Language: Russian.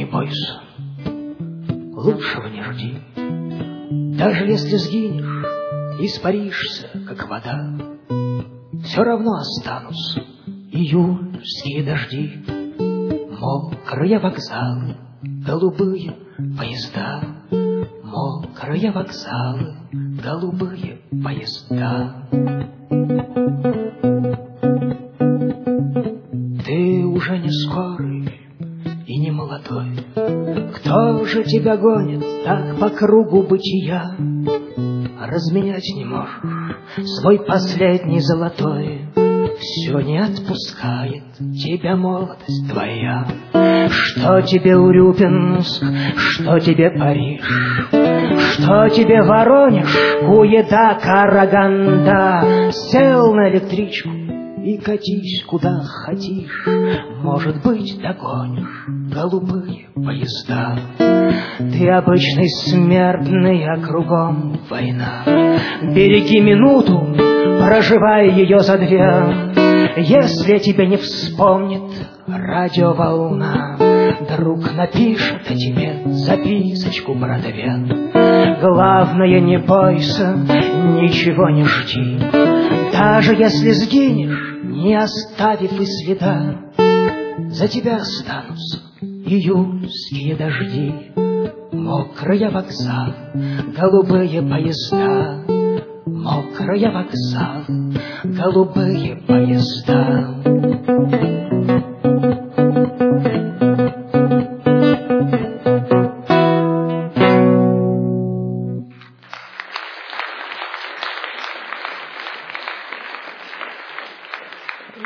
не бойся, лучшего не жди. Даже если сгинешь, испаришься, как вода, все равно останутся июльские дожди. Мокрые вокзалы, голубые поезда, мокрые вокзалы, голубые поезда. Ты уже не скорый и не молодой. Кто же тебя гонит так по кругу бытия? Разменять не можешь свой последний золотой. Все не отпускает тебя молодость твоя. Что тебе Урюпинск, что тебе Париж, что тебе Воронеж, Куеда, Караганда. Сел на электричку и катись куда хотишь, может быть, догонишь голубые поезда. Ты обычный смертный, а кругом война. Береги минуту, проживай ее за две. Если тебя не вспомнит радиоволна, друг напишет о тебе записочку братове. Главное, не бойся, ничего не жди. Даже если сгинешь, не оставив и следа, за тебя останутся июльские дожди. Мокрые вокзалы, голубые поезда, мокрые вокзалы, голубые поезда.